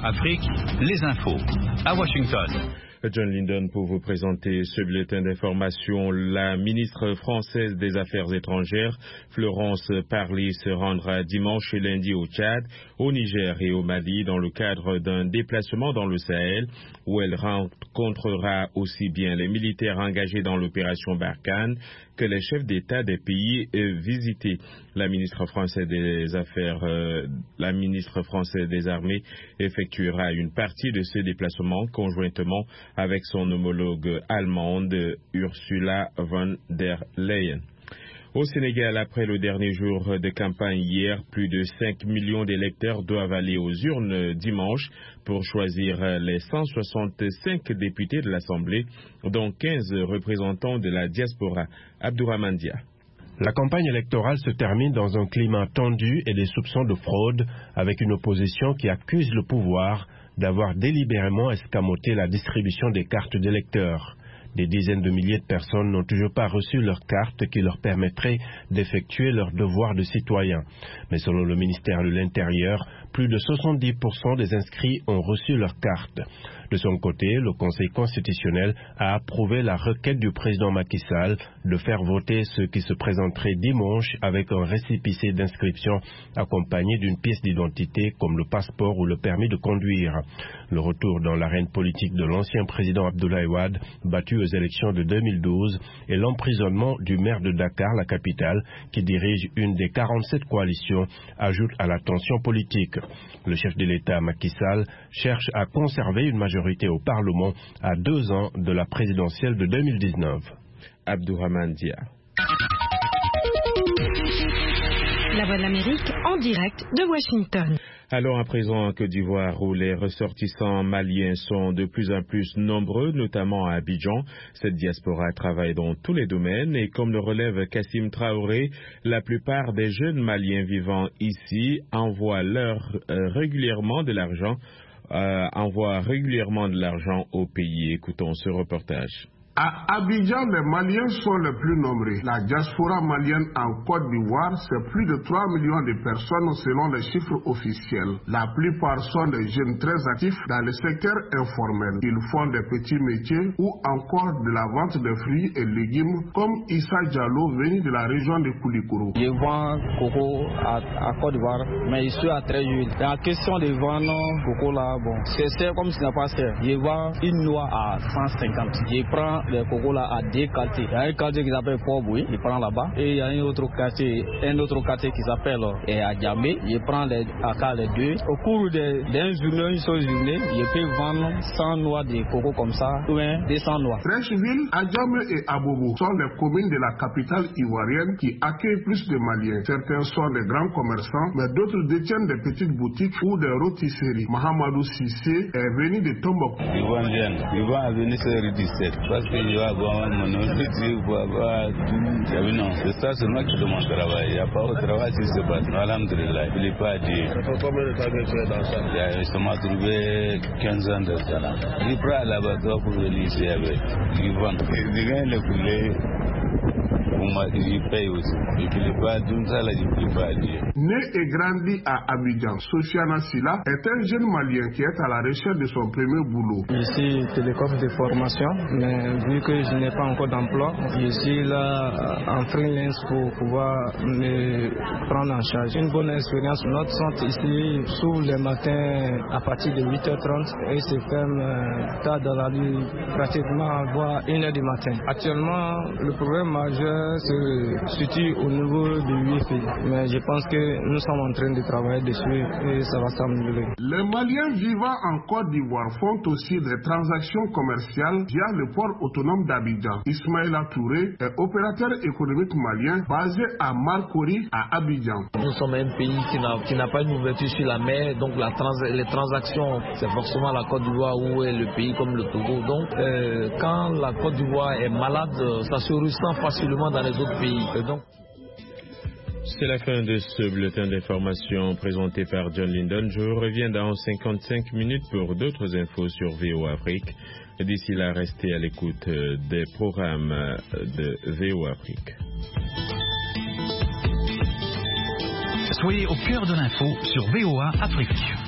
Afrique, les infos. À Washington. John Lindon pour vous présenter ce bulletin d'information. La ministre française des Affaires étrangères, Florence Parly, se rendra dimanche et lundi au Tchad, au Niger et au Mali dans le cadre d'un déplacement dans le Sahel où elle rencontrera aussi bien les militaires engagés dans l'opération Barkhane que les chefs d'État des pays visités. La ministre française des Armées effectuera une partie de ce déplacement conjointement avec son homologue allemande Ursula von der Leyen. Au Sénégal, après le dernier jour de campagne hier, plus de 5 millions d'électeurs doivent aller aux urnes dimanche pour choisir les 165 députés de l'Assemblée, dont 15 représentants de la diaspora. Abdourahmane Dia. La campagne électorale se termine dans un climat tendu et des soupçons de fraude, avec une opposition qui accuse le pouvoir d'avoir délibérément escamoté la distribution des cartes d'électeurs. Des dizaines de milliers de personnes n'ont toujours pas reçu leur carte qui leur permettrait d'effectuer leur devoir de citoyen. Mais selon le ministère de l'Intérieur, plus de 70% des inscrits ont reçu leur carte. De son côté, le Conseil constitutionnel a approuvé la requête du président Macky Sall de faire voter ceux qui se présenteraient dimanche avec un récépissé d'inscription accompagné d'une pièce d'identité comme le passeport ou le permis de conduire. Le retour dans l'arène politique de l'ancien président Abdoulaye Wade, battu aux élections de 2012, et l'emprisonnement du maire de Dakar, la capitale, qui dirige une des 47 coalitions, ajoutent à la tension politique. Le chef de l'État, Macky Sall, cherche à conserver une majorité au Parlement à 2 ans de la présidentielle de 2019. Abdourahmane Dia. La Voix de l'Amérique en direct de Washington. Alors à présent en Côte d'Ivoire où les ressortissants maliens sont de plus en plus nombreux, notamment à Abidjan, cette diaspora travaille dans tous les domaines et comme le relève Kassim Traoré, la plupart des jeunes maliens vivant ici envoient régulièrement de l'argent au pays. Écoutons ce reportage. À Abidjan, les Maliens sont les plus nombreux. La diaspora malienne en Côte d'Ivoire, c'est plus de 3 millions de personnes selon les chiffres officiels. La plupart sont des jeunes très actifs dans le secteur informel. Ils font des petits métiers ou encore de la vente de fruits et légumes comme Issa Diallo venu de la région de Koulikoro. Je vends coco à Côte d'Ivoire, mais je suis à Tréjuil. La question de vendre coco là, bon, c'est comme si ce n'est pas cher. Je vends une noix à 150. Je prends les cocos là à 2 quartiers. Il y a un quartier qui s'appelle Port-Bouy, je prends là-bas. Et il y a un autre quartier qui s'appelle Adjamé. Je prends les 2. Au cours d'une journée, je peux vendre 100 noix de coco comme ça, ou bien 200 noix. Treichville, Adjamé et Abobo sont les communes de la capitale ivoirienne qui accueillent plus de Maliens. Certains sont des grands commerçants, mais d'autres détiennent des petites boutiques ou des rôtisseries. Mahamadou Sissé est venu de Tombouctou. Ils vont venir se redistribuer. Parce que je vais avoir mon objectif pour avoir tout. Non, c'est ça seulement qui demande travail. Il n'y a pas de travail qui se passe. Alhamdulillah, il n'est pas dit. Ça fait combien de temps que tu es dans ça? Ça m'a trouvé 15 ans de ça. Je prends l'abattoir pour venir ici avec. Ils vendent. Ils gagnent le poulet. Je paye aussi. Je ne peux pas tout ça, là, je ne peux pas dire. Né et grandi à Abidjan, Sofiana Silla est un jeune Malien qui est à la recherche de son premier boulot. Je suis télécom de formation, mais vu que je n'ai pas encore d'emploi, je suis là en freelance pour pouvoir me prendre en charge. Une bonne expérience. Notre centre ici s'ouvre le matin à partir de 8h30 et se ferme tard dans la nuit, pratiquement voire 1h du matin. Actuellement, le problème majeur se situe au niveau du Wi-Fi, mais je pense que nous sommes en train de travailler dessus et ça va s'améliorer. Les Maliens vivant en Côte d'Ivoire font aussi des transactions commerciales via le port autonome d'Abidjan. Ismaïla Touré est opérateur économique malien basé à Marcory à Abidjan. Nous sommes un pays qui n'a pas une ouverture sur la mer, donc les transactions, c'est forcément la Côte d'Ivoire où est le pays comme le Togo. Donc quand la Côte d'Ivoire est malade, ça se ressent facilement dans les autres pays. C'est la fin de ce bulletin d'information présenté par John Lindon. Je reviens dans 55 minutes pour d'autres infos sur VOA Afrique. D'ici là, restez à l'écoute des programmes de VOA Afrique. Soyez au cœur de l'info sur VOA Afrique.